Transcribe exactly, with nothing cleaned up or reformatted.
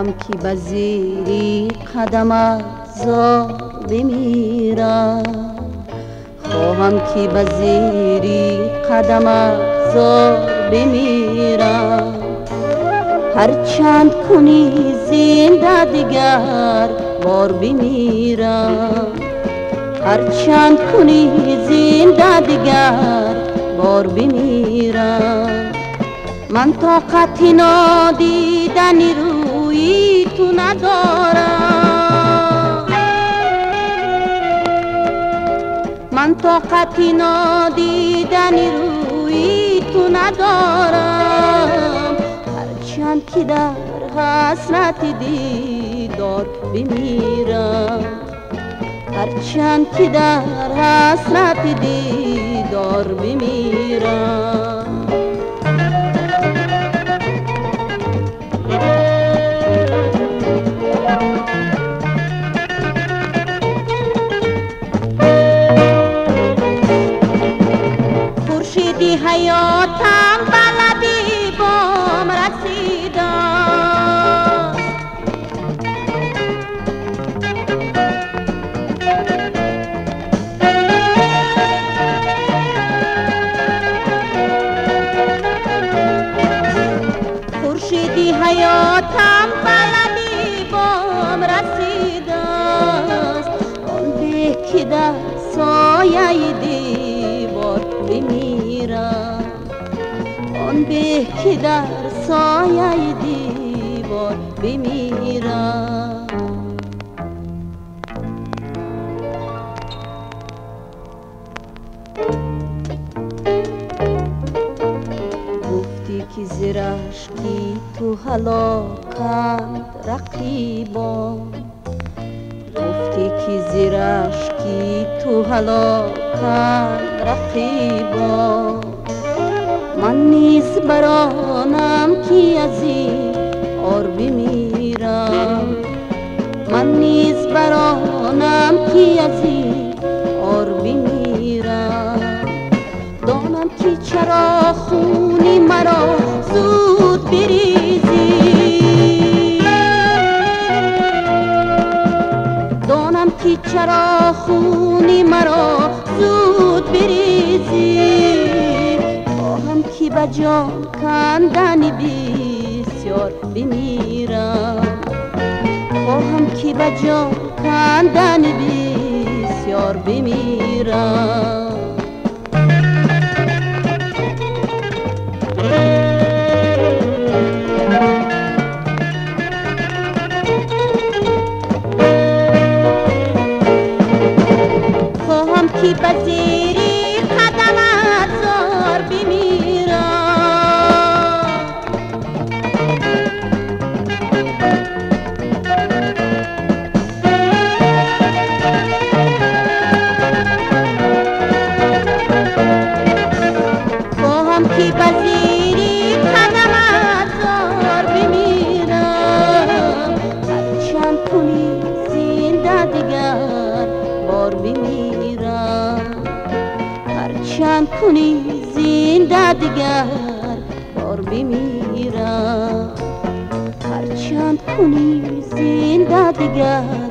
خواهم که به زیر قدمت زار بمیرم، خواهم که به زیر قدمت زار بمیرم. هر چند کنی زنده دیگر بار بمیرم، هر چند کنی زنده دیگر بار بمیرم. من طاقت نادیدن روی تو ندارم، من طاقت نادیدن روی تو ندارم. هرچند که در حسرت دیدار بمیرم، هرچند که در حسرت دیدار بمیرم. خورشیدی حیاتم بلدی بام رسیده، خورشیدی حیاتم بلدی بام رسیده است. آن به که در سایه دیوار بمیرم، آن به که در سایه دیوار بمیرم. گفتی که زرشکی تو هلاکند رقیبان، گفتی که زرشکی تو هلاکند رقیبان. من نیز برانم که از این آر بمیرم، من نیز برانم که از این آر بمیرم. دانم که چرا خونی مرا زود بریزی، دانم که چرا خونی مرا زود بریزی. خواهم که به جان کندن بسیار بمیرم، خواهم که به جان کندن بسیار بمیرم. خواهم که به زیر قدمت زار بمیرم، خواهم که به زیر قدمت زار بمیرم. هرچند کنی زنده دیگر بار بمیرم، هرچند کنی زنده دیگر بار بمیرم، هرچند کنی زنده دیگر